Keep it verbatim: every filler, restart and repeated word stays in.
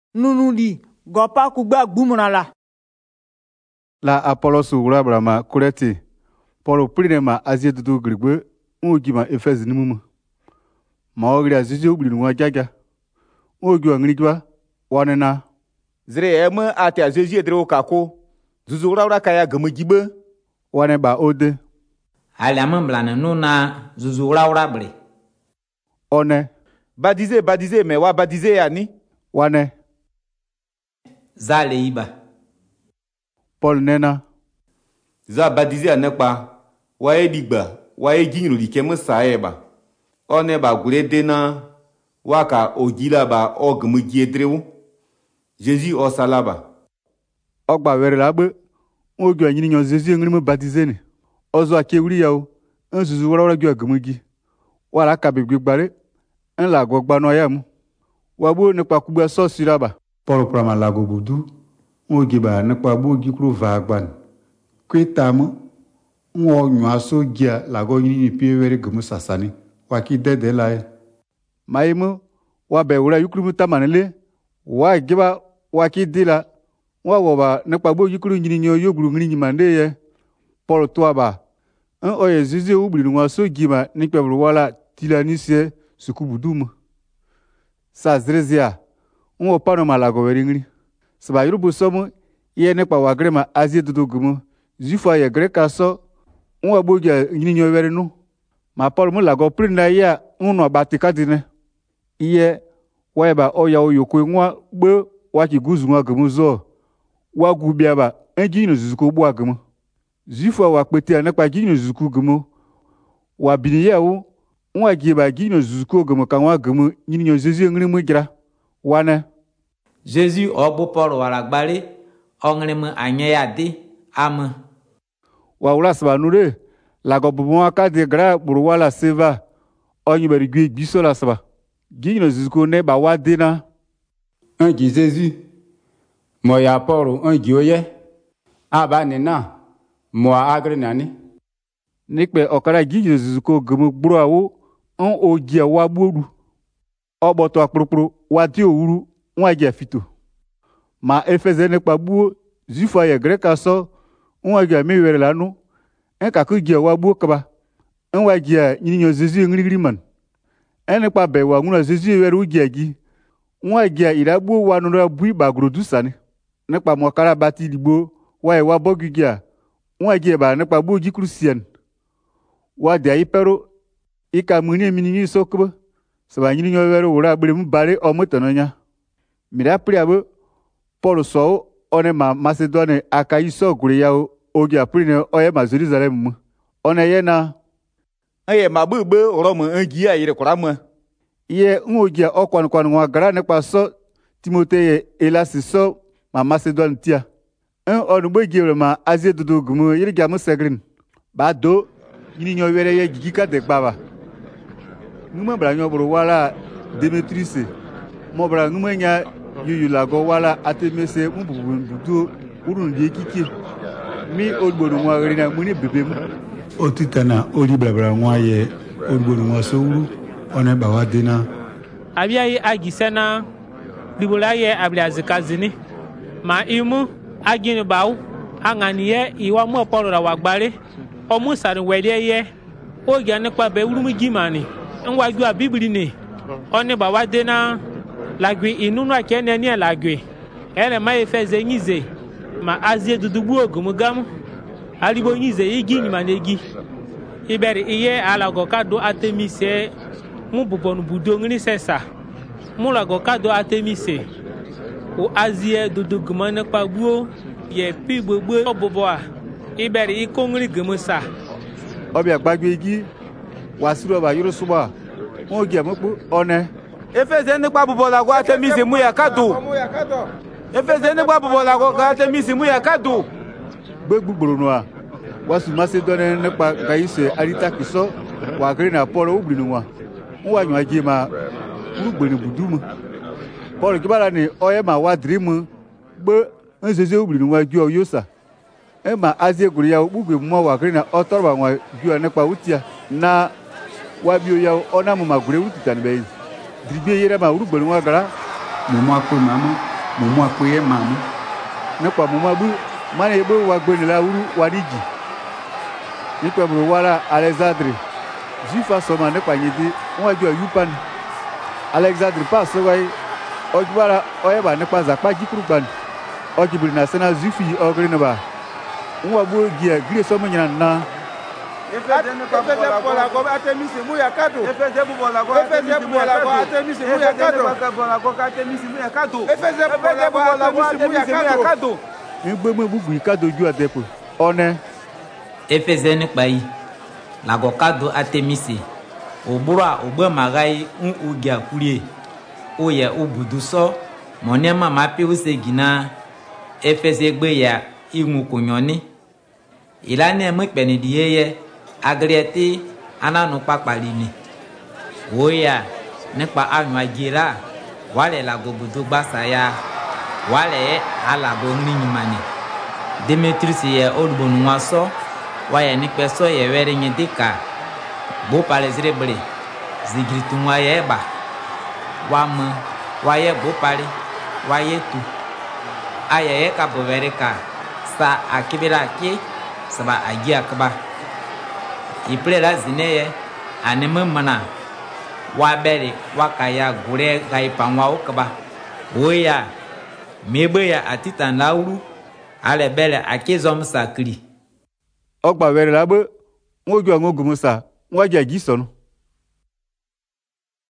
nunu di gopa kugba gbumuna la. La Apollos wura brama kureti. Paul prine ma azie dudu grigbe ugi ma Efes nimumu. Ma ogri azizi ubli nwa gaga. Ugi angrigwa wanena. Zre eme ati azizi edre okako. Zuzu wura wura kaya gumugibe. Wane ba ode. Aliam blane nuna zuzu wura wura bre. One. Badize badize me wa badize ya ni. Wane. Zale iba. Paul nena. Za badize anekpa. Wa edigba. Wa eginru like musa eba. One ba gure dena. Waka ogila ba ogmugi edrewu. Jésus o salaba. Ogba were labe. Ogi anyini nyon Jésus ngri me badize ni. Ozo akewuri yawo. Nzuzu wora wora gi ogmugi. Wala ka bibgi gbare. En la gogba no yamu. Wabu ne pa kugba so siraba. Paul prama la gobudu. Ogi ba ne pa bu gi kru vagban. Kwetamu. Nwo nwa so gia la go nyini pie were gumu sasani. Waki dede lai. Maimu wa be wura yukru mutamanele. Wa giba waki dila. Wa woba ne pa bu gi kru nyini nyo yoguru ngri nyimande ye. Paul toaba. En oye zizi ubli nwa so gima ni pebru wala tilanisie sukubudum. Sa zrezia. Nwo pano malago weringri. Saba yurubu somu ye ne pa wagrema azie dudu gumu. Zifa ye greka so. Nwa bogia nyinyo werinu. Ma Paul mu lago prina ya uno batikadine. Iye weba oya oyoko nwa gbe waki guzu nwa gumu zo. Wa gubiaba enjino zuzuko bu agumu. Zifa wa kpete ne pa gino zuzuko gumu. Wa biniye wo nwa giba gino zuzuko gumu kan wa gumu nyinyo zezi ngri mu gira. Wane. Jésus obo Paul wala gbare ongre mu anye ya de am. Wa wula saba nure la go bubu aka de gra buru wala seva onyi bari gwe biso la saba. Gino zuzuko ne ba wa dena. Un gi Jésus. Mo ya Paul un gi oye. Aba nena. Mo agre nani. Nikpe okara gino zuzuko gumu gburu awo on ogia wa bodu. Oboto akpurupuru wa ti owuru nwa gi afito. Ma Efeze ne pa buo zifa ye greka so nwa gi mi were lanu. En ka ku gi wa buo kaba. En wa gi nyini nyo Jésus ngri man. En pa be wa nguna Jésus were ugi agi. Nwa gi ira buo wa no bui ba grodu sani. Ne pa mo kara bati libo wa e wa bogi gi a. Nwa gi ba ne pa buo gi krusien. Wa de ayi pero ika muni minini sokbo. Saba nyini nyo were wura bere mu bare o motononya. Mira priabo Paul so one ma Macedone aka iso gure yawo ogi aprine oye ma Jerusalem mu. One ye na Eye mabugbe oromo engi ayire korama. Ye ngogi okwan kwan nwa gara ne pa so Timothée elasi so ma Macedone tia. En onugbe giwre ma azie dudu gumu yirga mu segrin. Ba do nyini nyo were ye gigika de gbaba. Nguma bra nyo bro wala Demetrius. Mo bra nguma nya yuyu lago wala atemese mbubu ndudu urun di kiki. Mi odboru nwa rina muni bebe mu. Otitana ori blabra nwa ye odboru nwa so uru. One ba wa dena. Abia yi agisena libola ye ablia zikazini. Ma imu agini bawo anganiye iwa mo Paul ra wagbare. Omu sari wede ye o gya ne kwa be wuru gimani. Nwa gwa bibli ni. One ba wa dena lagwe inunu akene ni lagwe. Ele ma Efeze nyize ma azie dudubu ogumugam. Alibo nyize igi ni manegi. Iberi iye alago kado atemise mu bubonu budo ngini sesa. Mu lago kado atemise. O azie dudugumane kwa buo ye pi gbogbo oboboa. Iberi ikongri gumusa. Obi agbagbe igi wasiro ba yoro suba. Won gi amopo one. Efeze ne pa bubo la gwa temise mu ya kado. Efeze ne pa bubo la gwa temise mu ya kado. Gbegbugboro no a. Wasu Macedone ne pa kaise arita kiso wa gre na Paul ubri no wa. Nwa nwa gi ma urugbeni budumu. Paul kibala ni oye ma wa dream gbe nzeze ubri no wa gi oyosa. E ma azie guri ya ubugbe mo wa gre na otorba nwa gi ne pa utia na wa bio ya ona mo magure utita ni be. Dribe yere ma urugbeni wa gara Mo ma ko mama mumu akwe mamu nekpa muma bu mana ebe wa gbeni la uru wadiji nikpa bro wala Alexandre jifa soma nekpa nyidi won ajo yupan Alexandre pass wai ojbara oyeba nekpa zakpa jikuru gban ojibri na sena zifi ogri ba won abu gia gire somo nyina na Efeze ne kwa bola go atemisi mu yakado. Efeze bu bola go atemisi mu yakado. Efeze bola go atemisi mu yakado. Efeze bola go atemisi mu yakado. Ngbe mo bubu ikado ju adepo. One. Efeze ne pa yi. La go kado atemisi. Obura ogbe magai un ugia kulie. Oye obudu so. Mone mama pe usegina. Efeze gbe ya imu kunyoni. Ilane mo pe ni diye agrieti ananu papalini oya nípa anu ajira wale la gobudu gbasaya wale ala bo ninyimani Demetrius ye olubonu waso waya ni peso ye were nyedika bo palezrebre zigritu waye ba wam waye bo pale waye tu ayaye ka bo vereka sa akibira ki saba agia kaba Ipre la zineye aneme mana wa bere wa kaya gure gai panwa okaba oya mebe ya atitan lauru ale bele akezom sakri ogba were la bo won oju an ogun musa won ja ji sonu